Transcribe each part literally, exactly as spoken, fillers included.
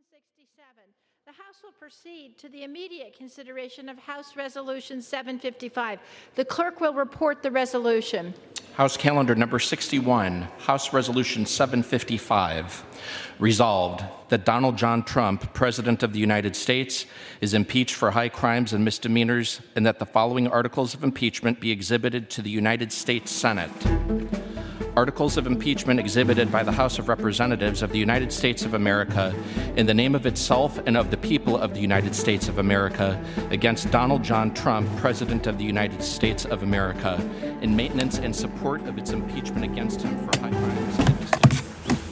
sixty-seven. The House will proceed to the immediate consideration of House Resolution seven fifty-five. The clerk will report the resolution. House Calendar Number sixty-one, House Resolution seven fifty-five. Resolved that Donald John Trump, President of the United States, is impeached for high crimes and misdemeanors, and that the following articles of impeachment be exhibited to the United States Senate. Articles of impeachment exhibited by the House of Representatives of the United States of America in the name of itself and of the people of the United States of America against Donald John Trump, President of the United States of America, in maintenance and support of its impeachment against him for high crimes and misdemeanors.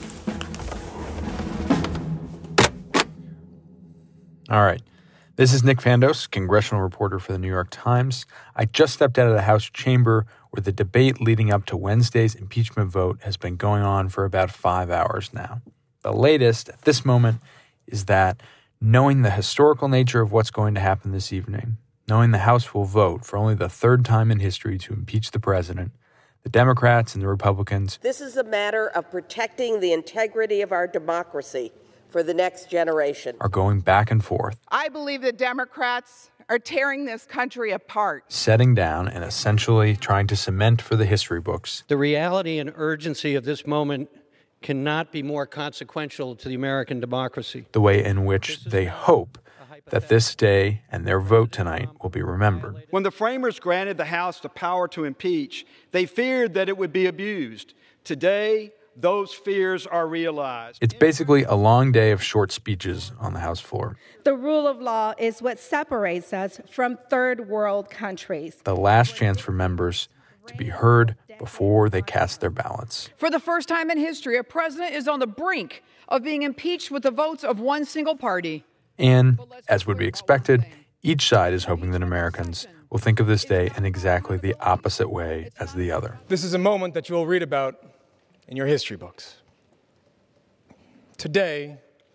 All right. This is Nick Fandos, congressional reporter for the New York Times. I just stepped out of the House chamber where the debate leading up to Wednesday's impeachment vote has been going on for about five hours now. The latest at this moment is that, knowing the historical nature of what's going to happen this evening, knowing the House will vote for only the third time in history to impeach the president, the Democrats and the Republicans. This is a matter of protecting the integrity of our democracy for the next generation. Are going back and forth. I believe the Democrats are tearing this country apart. Setting down and essentially trying to cement for the history books. The reality and urgency of this moment cannot be more consequential to the American democracy. The way in which they hope that this day and their vote tonight will be remembered. When the framers granted the House the power to impeach, they feared that it would be abused. Today, those fears are realized. It's basically a long day of short speeches on the House floor. The rule of law is what separates us from third world countries. The last chance for members to be heard before they cast their ballots. For the first time in history, a president is on the brink of being impeached with the votes of one single party. And, as would be expected, each side is hoping that Americans will think of this day in exactly the opposite way as the other. This is a moment that you will read about in your history books. Today,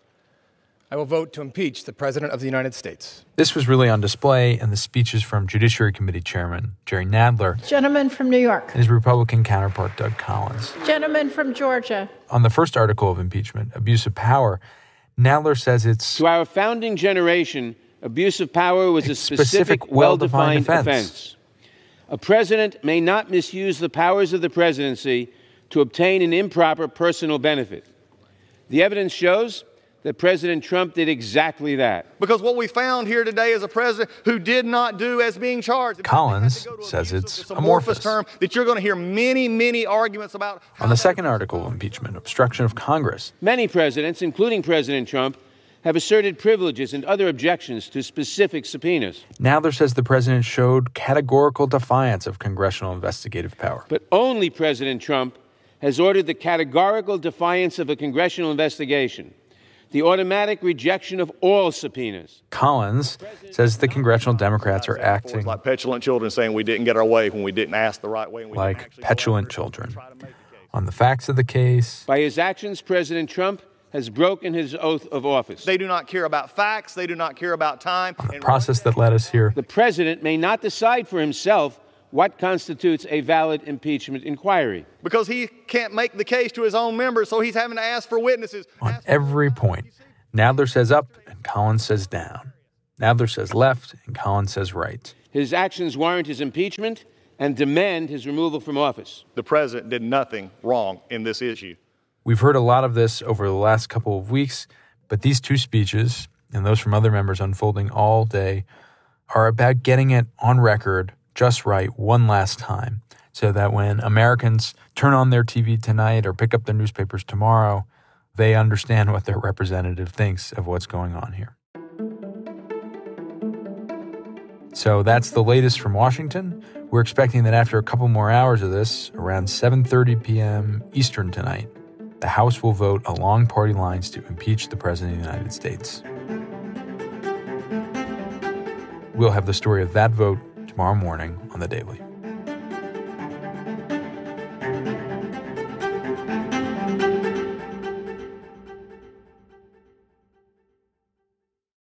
I will vote to impeach the President of the United States. This was really on display in the speeches from Judiciary Committee Chairman Jerry Nadler. Gentleman from New York. And his Republican counterpart, Doug Collins. Gentleman from Georgia. On the first article of impeachment, abuse of power, Nadler says it's... To our founding generation, abuse of power was a, a specific, specific well-defined, well-defined offense. offense. A president may not misuse the powers of the presidency to obtain an improper personal benefit. The evidence shows that President Trump did exactly that. Because what we found here today is a president who did not do as being charged. Collins says it's It's a amorphous term that you're going to hear many, many arguments about. On the second article of impeachment, obstruction of Congress. Many presidents, including President Trump, have asserted privileges and other objections to specific subpoenas. Nadler says the president showed categorical defiance of congressional investigative power. But only President Trump has ordered the categorical defiance of a congressional investigation, the automatic rejection of all subpoenas. Collins says the congressional Democrats are acting like petulant children saying we didn't get our way when we didn't ask the right way. And we like petulant children. On the facts of the case, by his actions, President Trump has broken his oath of office. They do not care about facts. They do not care about time. On the process that led us here, the president may not decide for himself what constitutes a valid impeachment inquiry. Because he can't make the case to his own members, so he's having to ask for witnesses. On every point, Nadler says up and Collins says down. Nadler says left and Collins says right. His actions warrant his impeachment and demand his removal from office. The president did nothing wrong in this issue. We've heard a lot of this over the last couple of weeks, but these two speeches, and those from other members unfolding all day, are about getting it on record just right one last time, so that when Americans turn on their T V tonight or pick up their newspapers tomorrow, they understand what their representative thinks of what's going on here. So that's the latest from Washington. We're expecting that after a couple more hours of this, around seven thirty p.m. Eastern tonight, the House will vote along party lines to impeach the President of the United States. We'll have the story of that vote tomorrow morning on The Daily.